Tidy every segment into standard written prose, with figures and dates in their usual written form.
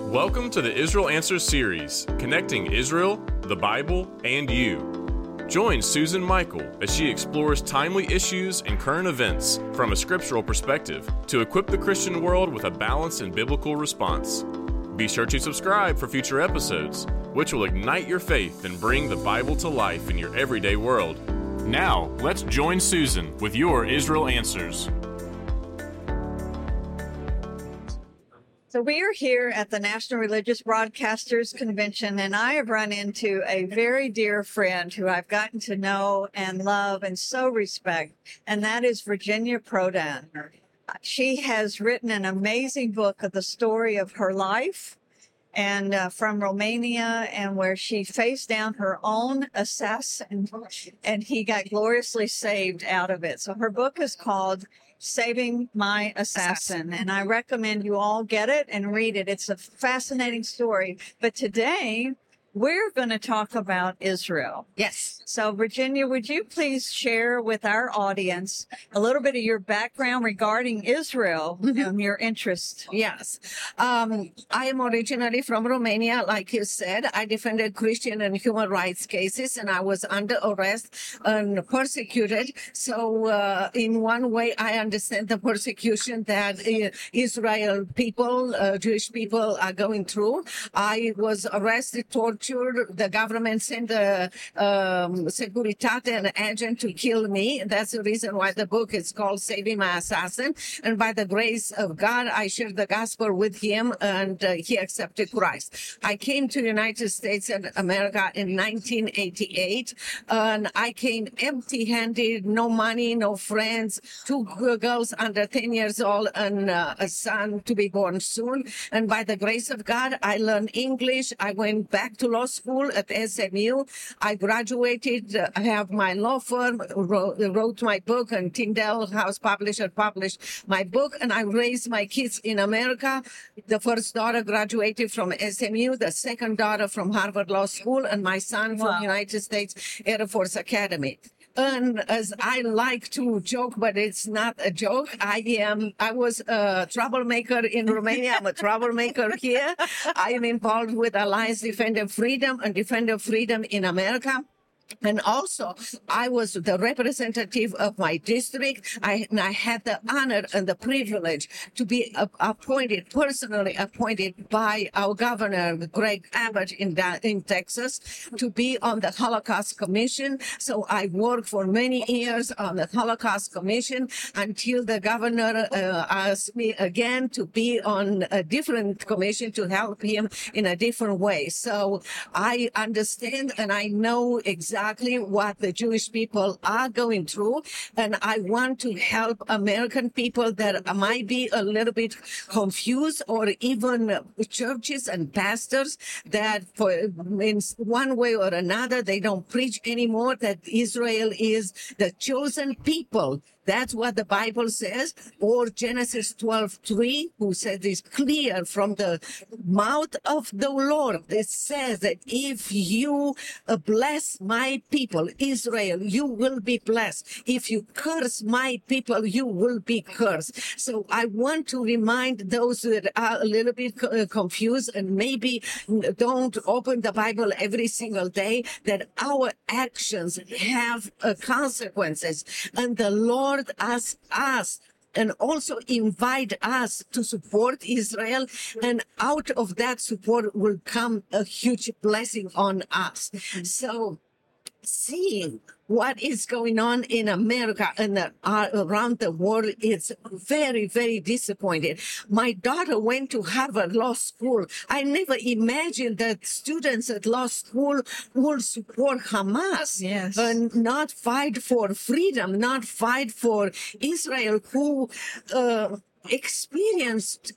Welcome to the Israel Answers series, connecting Israel, the Bible, and you. Join Susan Michael as she explores timely issues and current events from a scriptural perspective to equip the Christian world with a balanced and biblical response. Be sure to subscribe for future episodes, which will ignite your faith and bring the Bible to life in your everyday world. Now, let's join Susan with your Israel Answers. So we are here at the National Religious Broadcasters Convention, and I have run into a very dear friend who I've gotten to know and love and so respect, and that is Virginia Prodan. She has written an amazing book of the story of her life and from Romania, and where she faced down her own assassin, and he got gloriously saved out of it. So her book is called Saving My Assassin, and I recommend you all get it and read it. It's a fascinating story. But today, we're going to talk about Israel. Yes. So, Virginia, would you please share with our audience a little bit of your background regarding Israel and your interest? Yes. I am originally from Romania, like you said. I defended Christian and human rights cases, and I was under arrest and persecuted. So, in one way, I understand the persecution that Israel people, Jewish people are going through. I was arrested, tortured. The government sent a Securitate, an agent, to kill me. That's the reason why the book is called Saving My Assassin. And by the grace of God, I shared the gospel with him, and he accepted Christ. I came to the United States and America in 1988, and I came empty-handed, no money, no friends, two girls under 10 years old, and a son to be born soon. And by the grace of God, I learned English. I went back to law school at SMU. I graduated. I have my law firm, wrote my book, and Tyndale House Publisher published my book, and I raised my kids in America. The first daughter graduated from SMU, the second daughter from Harvard Law School, and my son from United States Air Force Academy. And as I like to joke, but it's not a joke, I was a troublemaker in Romania. I'm a troublemaker here. I am involved with Alliance Defender Freedom and Defender Freedom in America. And also, I was the representative of my district. I had the honor and the privilege to be personally appointed by our governor, Greg Abbott in Texas, to be on the Holocaust Commission. So I worked for many years on the Holocaust Commission until the governor asked me again to be on a different commission to help him in a different way. So I understand and I know exactly what the Jewish people are going through, and I want to help American people that might be a little bit confused, or even churches and pastors that in one way or another, they don't preach anymore that Israel is the chosen people. That's what the Bible says, or Genesis 12:3, who says it's clear from the mouth of the Lord. It says that if you bless my people, Israel, you will be blessed. If you curse my people, you will be cursed. So I want to remind those that are a little bit confused and maybe don't open the Bible every single day, that our actions have consequences. And the Lord asks us and also invite us to support Israel, and out of that support will come a huge blessing on us. So seeing what is going on in America and around the world, it's very, very disappointing. My daughter went to Harvard Law School. I never imagined that students at law school will support Hamas and not fight for freedom, not fight for Israel, who experienced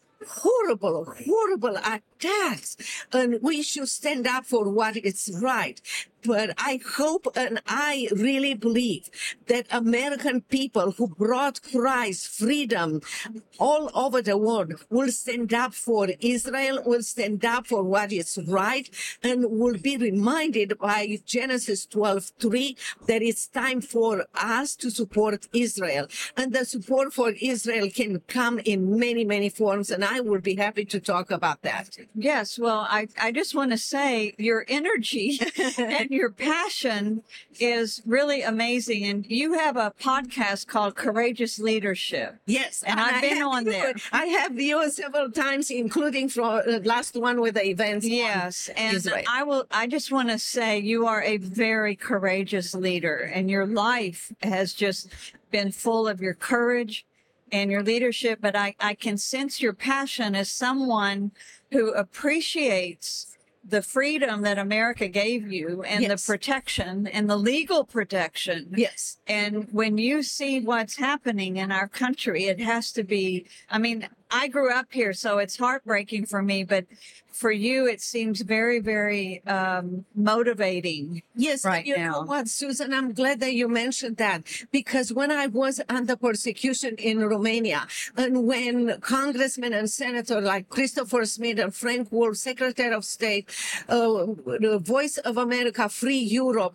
horrible attacks. And we should stand up for what is right. But I hope and I really believe that American people who brought Christ freedom all over the world will stand up for Israel, will stand up for what is right, and will be reminded by Genesis 12:3 that it's time for us to support Israel. And the support for Israel can come in many, many forms, and I will be happy to talk about that. Yes, well, I just want to say your energy and your passion is really amazing. And you have a podcast called Courageous Leadership. Yes, And I've been on there. I have viewed several times, including from the last one with the events. Yes, and Israel. I just want to say you are a very courageous leader, and your life has just been full of your courage and your leadership. But I can sense your passion as someone who appreciates the freedom that America gave you and the protection and the legal protection. Yes. And when you see what's happening in our country, it has to be, I mean, I grew up here, so it's heartbreaking for me, but for you, it seems very, very motivating. Yes, right you now. know what, Susan, I'm glad that you mentioned that, because when I was under persecution in Romania, and when congressmen and senators like Christopher Smith and Frank Wolf, Secretary of State, the Voice of America, Free Europe,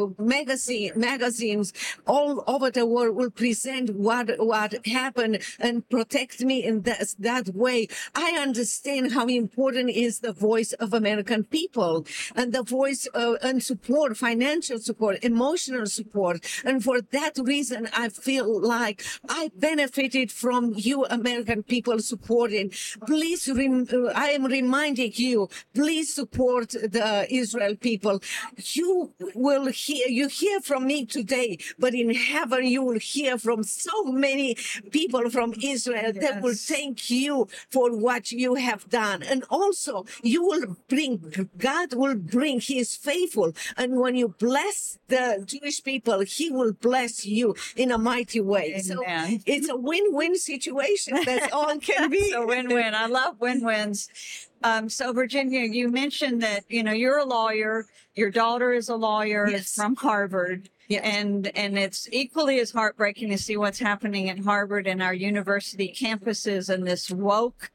magazines all over the world will present what happened and protect me in that way, I understand how important is the voice of American people and the voice and support, financial support, emotional support. And for that reason, I feel like I benefited from you American people supporting. Please, I am reminding you, please support the Israel people. You hear from me today, but in heaven you will hear from so many people from Israel that will thank you for what you have done. And also God will bring, He is faithful. And when you bless the Jewish people, He will bless you in a mighty way. Amen. So it's a win-win situation. That's all it can be. It's a win-win. I love win-wins. So Virginia, you mentioned that, you're a lawyer. Your daughter is a lawyer from Harvard. Yes. And it's equally as heartbreaking to see what's happening at Harvard and our university campuses and this woke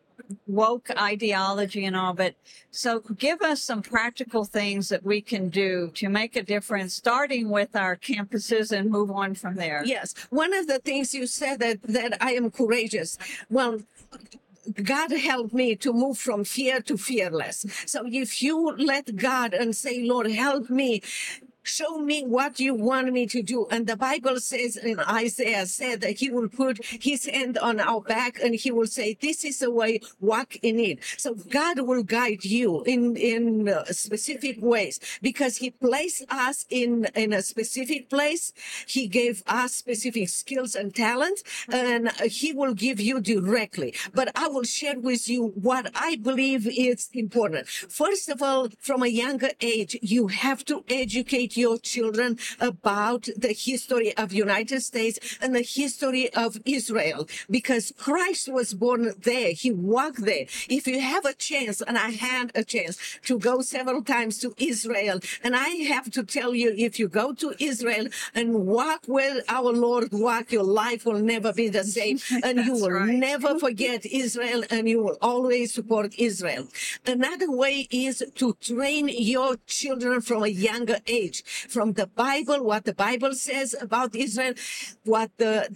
ideology and all. But so give us some practical things that we can do to make a difference, starting with our campuses and move on from there. Yes. One of the things you said that I am courageous. Well, God helped me to move from fear to fearless. So if you let God and say, Lord, help me, show me what you want me to do. And the Bible says in Isaiah said that He will put His hand on our back and He will say, this is the way, walk in it. So God will guide you in specific ways because He placed us in a specific place. He gave us specific skills and talents, and He will give you directly. But I will share with you what I believe is important. First of all, from a younger age, you have to educate your children about the history of United States and the history of Israel, because Christ was born there. He walked there. If you have a chance, and I had a chance to go several times to Israel, and I have to tell you, if you go to Israel and walk where our Lord walked, your life will never be the same, and you will never forget Israel, and you will always support Israel. Another way is to train your children from a younger age. From the Bible, what the Bible says about Israel, what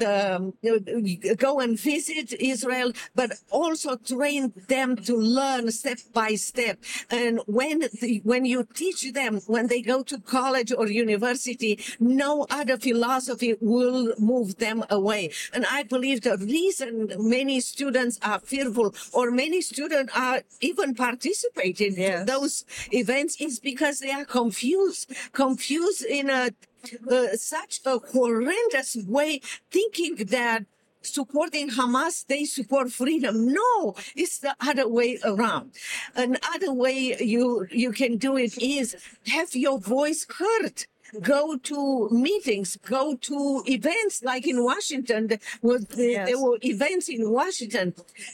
go and visit Israel, but also train them to learn step by step. And when you teach them, when they go to college or university, no other philosophy will move them away. And I believe the reason many students are fearful or many students are even participating in those events is because they are confused in such a horrendous way, thinking that supporting Hamas, they support freedom. No, it's the other way around. Another way you can do it is have your voice heard. go to meetings, go to events like in Washington. There were events in Washington.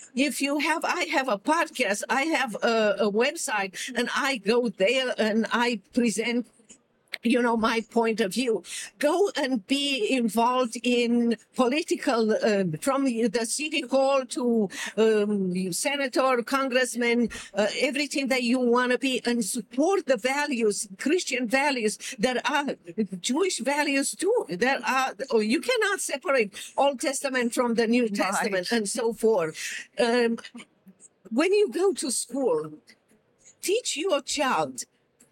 I have a podcast, I have a website, and I go there and I present my point of view. Go and be involved in political, from the city hall to senator, congressman, everything that you want to be, and support the values, Christian values that are Jewish values too. You cannot separate Old Testament from the New Testament and so forth. When you go to school, teach your child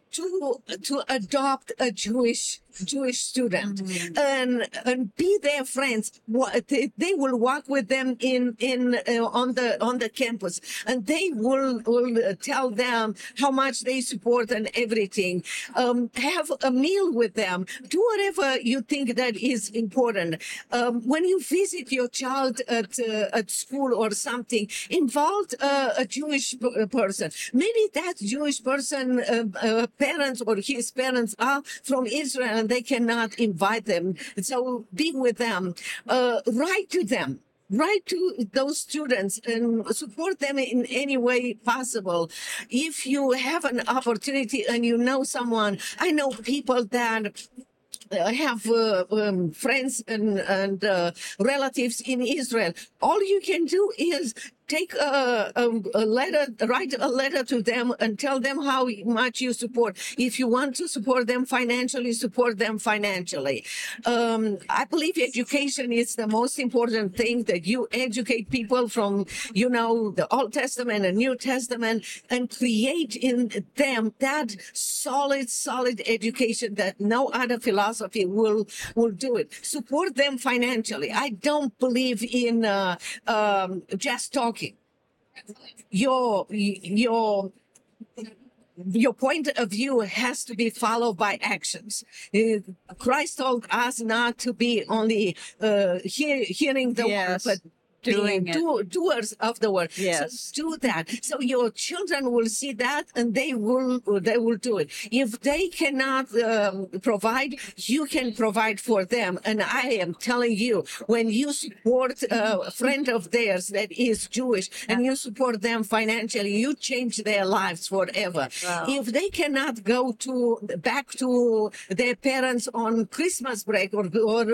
to adopt a Jewish student and be their friends. They will walk with them on the campus, and they will tell them how much they support and everything. Have a meal with them. Do whatever you think that is important. When you visit your child at school or something, involve a Jewish person. Maybe that Jewish person parents or his parents are from Israel and they cannot invite them. So be with them. Write to them. Write to those students and support them in any way possible. If you have an opportunity and you know someone, I know people that have friends and relatives in Israel. All you can do is take a letter, write a letter to them and tell them how much you support. If you want to support them financially, support them financially. I believe education is the most important thing, that you educate people from, the Old Testament and New Testament, and create in them that solid education that no other philosophy will do it. Support them financially. I don't believe in just talking. Your point of view has to be followed by actions. Christ told us not to be only hearing the word, but doers of the word. Yes. So do that. So your children will see that and they will do it. If they cannot provide, you can provide for them. And I am telling you, when you support a friend of theirs that is Jewish and you support them financially, you change their lives forever. Wow. If they cannot go back to their parents on Christmas break or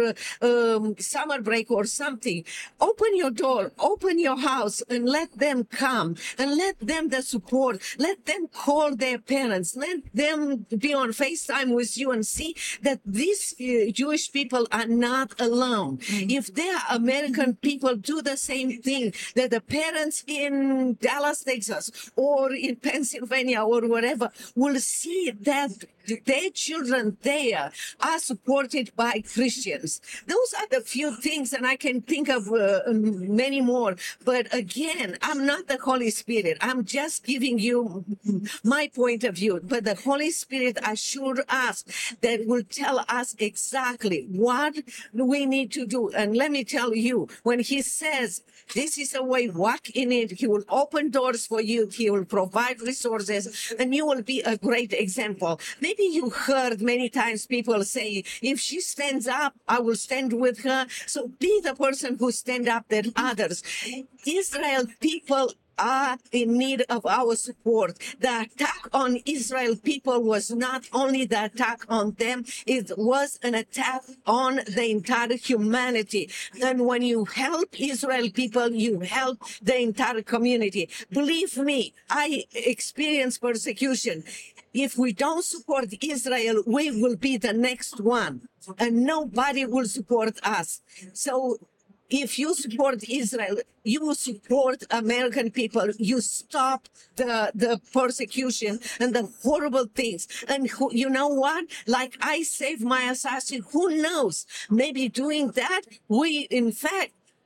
summer break or something, open your door, open your house, and let them come, and let them the support. Let them call their parents. Let them be on FaceTime with you and see that these Jewish people are not alone. If they are American people, do the same thing, that the parents in Dallas, Texas, or in Pennsylvania or whatever will see that their children there are supported by Christians. Those are the few things, and I can think of many more. But again, I'm not the Holy Spirit. I'm just giving you my point of view. But the Holy Spirit assured us that will tell us exactly what we need to do. And let me tell you, when he says, this is a way, walk in it, he will open doors for you, he will provide resources, and you will be a great example. Maybe you heard many times people say, if she stands up, I will stand with her. So be the person who stand up than others. Israel people are in need of our support. The attack on Israel people was not only the attack on them, it was an attack on the entire humanity. And when you help Israel people, you help the entire community. Believe me, I experienced persecution. If we don't support Israel, we will be the next one, and nobody will support us. So if you support Israel, you support American people, you stop the persecution and the horrible things. And you know what? Like I saved my assassin, who knows? Maybe doing that, we in fact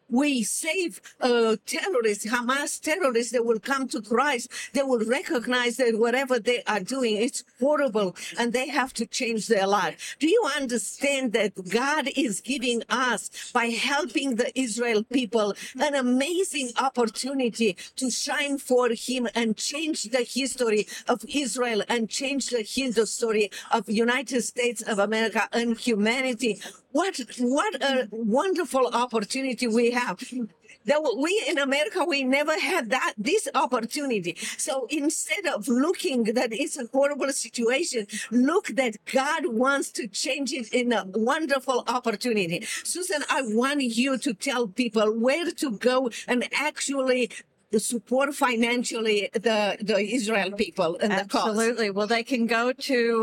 we save terrorists, Hamas terrorists that will come to Christ, they will recognize that whatever they are doing, it's horrible, and they have to change their life. Do you understand that God is giving us, by helping the Israel people, an amazing opportunity to shine for Him and change the history of Israel and change the history of United States of America and humanity? What a wonderful opportunity we have. That we in America, we never had this opportunity. So instead of looking that it's a horrible situation, look that God wants to change it in a wonderful opportunity. Susan, I want you to tell people where to go and actually support financially the Israel people and the cause. Absolutely. Well, they can go to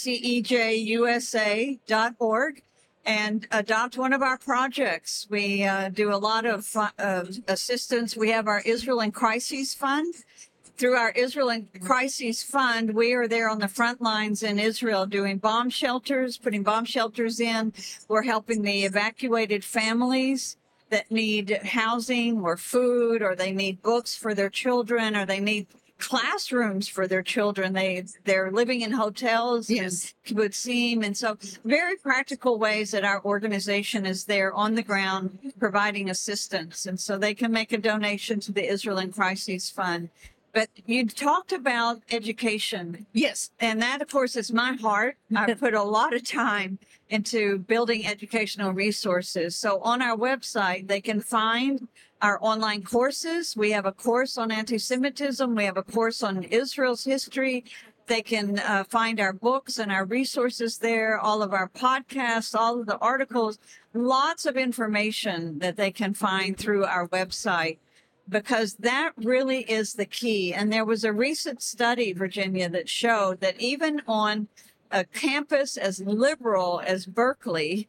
ICEJUSA.org and adopt one of our projects. We do a lot of assistance. We have our Israel in Crises Fund. Through our Israel in Crises Fund, we are there on the front lines in Israel doing bomb shelters, putting bomb shelters in. We're helping the evacuated families that need housing or food, or they need books for their children, or they need classrooms for their children. They're living in hotels, yes, in kibbutzim, and so very practical ways that our organization is there on the ground providing assistance. And so they can make a donation to the Israel in Crises Fund. But you talked about education. Yes. And that, of course, is my heart. I put a lot of time into building educational resources. So on our website, they can find our online courses. We have a course on anti-Semitism. We have a course on Israel's history. They can find our books and our resources there, all of our podcasts, all of the articles, lots of information that they can find through our website, because that really is the key. And there was a recent study, Virginia, that showed that even on a campus as liberal as Berkeley,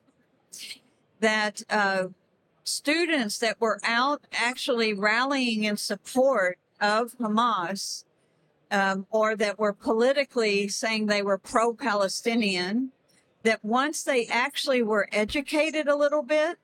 that students that were out actually rallying in support of Hamas, or that were politically saying they were pro-Palestinian, that once they actually were educated a little bit,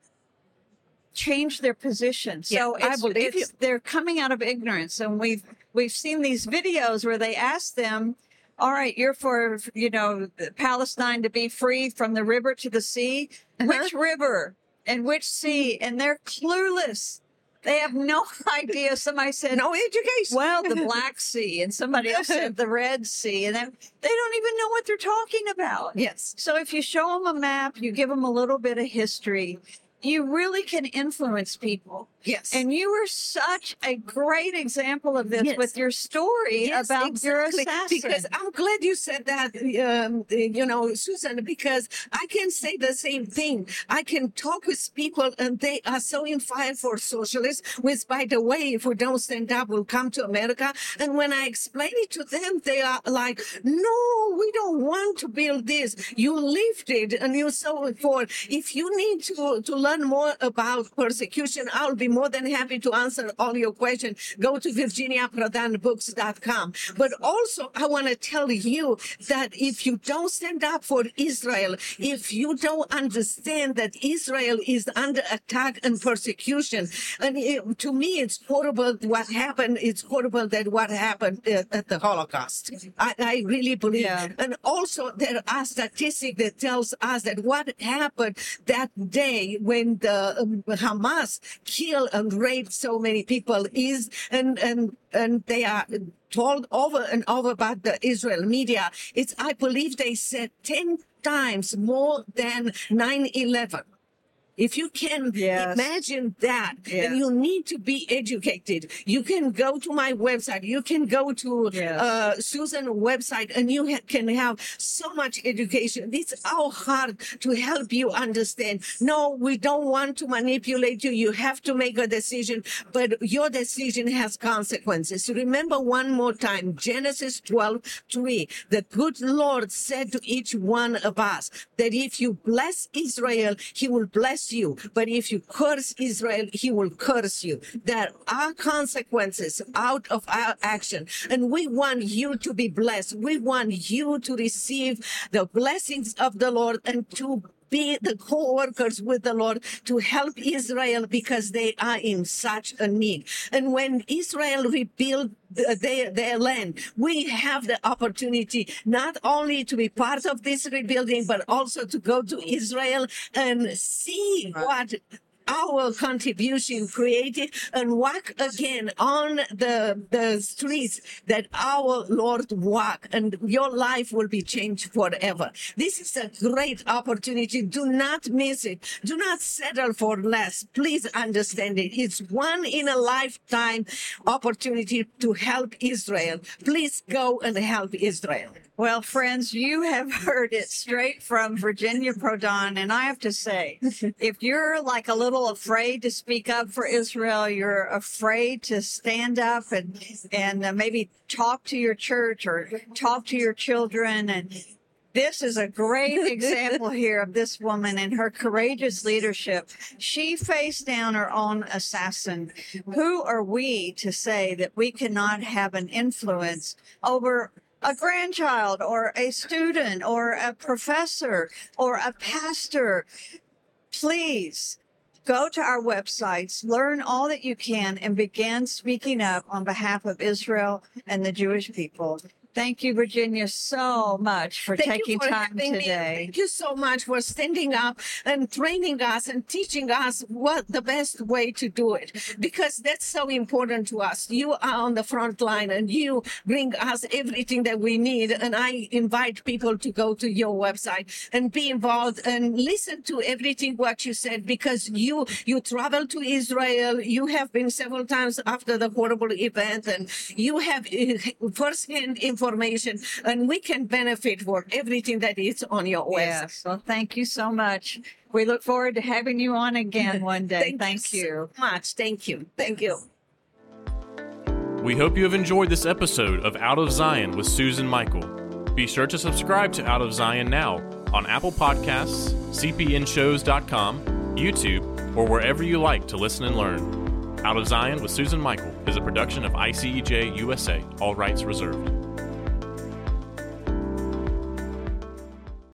changed their position. So I believe you. They're coming out of ignorance. And we've seen these videos where they ask them, all right, you're for, Palestine to be free from the river to the sea. Which river and which sea? And they're clueless. They have no idea. Somebody said, no education. Well, the Black Sea, and somebody else said the Red Sea, and they don't even know what they're talking about. Yes. So if you show them a map, you give them a little bit of history, you really can influence people. Yes. And you were such a great example of this with your story about your assassin. Because I'm glad you said that, Susan, because I can say the same thing. I can talk with people and they are so in fire for socialists, which, by the way, if we don't stand up, will come to America. And when I explain it to them, they are like, no, we don't want to build this. You lived it and you so forth. If you need to learn more about persecution, I'll be more than happy to answer all your questions. Go to virginiaprodanbooks.com. But also, I want to tell you that if you don't stand up for Israel, if you don't understand that Israel is under attack and persecution, and to me, it's horrible what happened. It's horrible that what happened at the Holocaust. I really believe. Yeah. And also, there are statistics that tells us that what happened that day when the Hamas killed and raped so many people is, and they are told over and over about the Israel media. It's, I believe they said 10 times more than 9/11. If you can imagine that, and you need to be educated, you can go to my website, you can go to Susan's website, and you can have so much education. It's our heart to help you understand. No, we don't want to manipulate you. You have to make a decision, but your decision has consequences. Remember one more time, Genesis 12:3. The good Lord said to each one of us that if you bless Israel, he will bless you. But if you curse Israel, he will curse you. There are consequences out of our action. And we want you to be blessed. We want you to receive the blessings of the Lord and to be the co-workers with the Lord to help Israel because they are in such a need. And when Israel rebuild their land, we have the opportunity not only to be part of this rebuilding, but also to go to Israel and see what our contribution created and walk again on the streets that our Lord walked, and your life will be changed forever. This is a great opportunity. Do not miss it. Do not settle for less. Please understand it. It's one in a lifetime opportunity to help Israel. Please go and help Israel. Well, friends, you have heard it straight from Virginia Prodan. And I have to say, if you're like a little afraid to speak up for Israel, you're afraid to stand up and maybe talk to your church or talk to your children. And this is a great example here of this woman and her courageous leadership. She faced down her own assassin. Who are we to say that we cannot have an influence over a grandchild or a student or a professor or a pastor? Please go to our websites, learn all that you can, and begin speaking up on behalf of Israel and the Jewish people. Thank you, Virginia, so much for taking time today. Thank you so much for standing up and training us and teaching us what the best way to do it, because that's so important to us. You are on the front line and you bring us everything that we need. And I invite people to go to your website and be involved and listen to everything what you said, because you travel to Israel. You have been several times after the horrible event, and you have firsthand information, and we can benefit for everything that is on your website. Yes. Well, thank you so much. We look forward to having you on again one day. Thank you so much. Thank you. Thank you. We hope you have enjoyed this episode of Out of Zion with Susan Michael. Be sure to subscribe to Out of Zion now on Apple Podcasts, cpnshows.com, YouTube, or wherever you like to listen and learn. Out of Zion with Susan Michael is a production of ICEJ USA, all rights reserved.